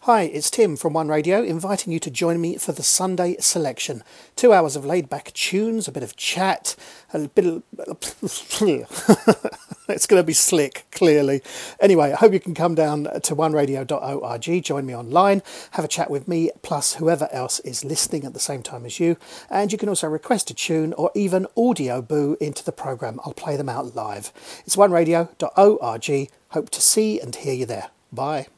Hi, it's Tim from One Radio, inviting you to join me for the Sunday Selection. 2 hours of laid-back tunes, a bit of chat, a bit of... It's going to be slick, clearly. Anyway, I hope you can come down to oneradio.org, join me online, have a chat with me, plus whoever else is listening at the same time as you. And you can also request a tune or even audio boo into the programme. I'll play them out live. It's oneradio.org. Hope to see and hear you there. Bye.